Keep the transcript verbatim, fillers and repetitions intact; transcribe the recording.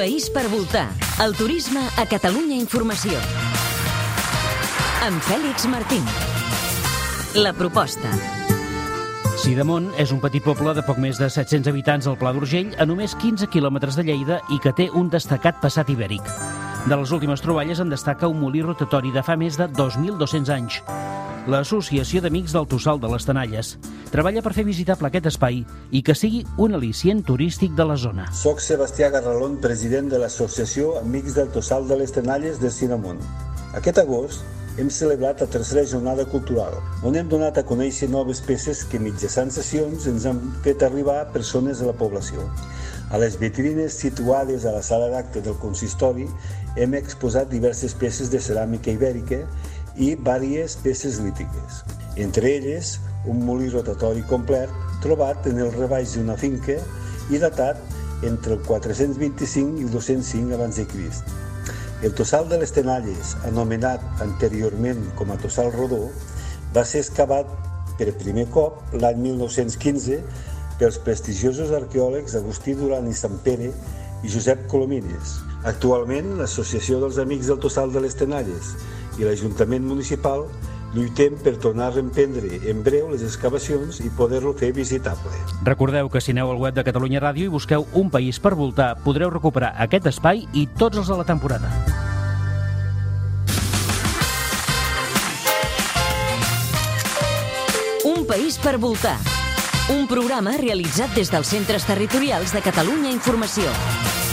país per voltar. El turisme a Catalunya Informació. Amb Fèlix Martín. La proposta. Sidamon és un petit poble de poc més de set-cents habitants al Pla d'Urgell, a només quinze quilòmetres de Lleida i que té un destacat passat ibèric. De les últimes troballes en destaca un molí rotatori de fa més de dos mil dos-cents anys. L'Associació d'Amics del Tossal de les Tenalles treballa per fer visitable aquest espai i que sigui un al·licient turístic de la zona. Soc Sebastià Garralón, president de l'Associació Amics del Tossal de les Tenalles de Sidamon. Aquest agost hem celebrat la tercera jornada cultural, on hem donat a conèixer noves peces que mitjançant sessions ens han fet arribar a persones de la població. A les vitrines situades a la sala d'acte del consistori hem exposat diverses peces de ceràmica ibèrica i vàries peces lítiques. Entre elles, un molí rotatori complet trobat en el rebaix d'una finca i datat entre el quatre-cents vint-i-cinc i el dos-cents cinc abans de Crist. El Tossal de les Tenalles, anomenat anteriorment com a Tossal Rodó, va ser excavat per primer cop l'any mil nou-cents quinze pels prestigiosos arqueòlegs Agustí Duran i Sampere i Josep Colomines. Actualment, l'Associació dels Amics del Tossal de les Tenalles i l'Ajuntament Municipal lluitem per tornar a reemprendre en breu les excavacions i poder-lo fer visitable. Recordeu que si aneu al web de Catalunya Ràdio i busqueu Un país per voltar, podreu recuperar aquest espai i tots els de la temporada. Un país per voltar. Un programa realitzat des dels centres territorials de Catalunya Informació.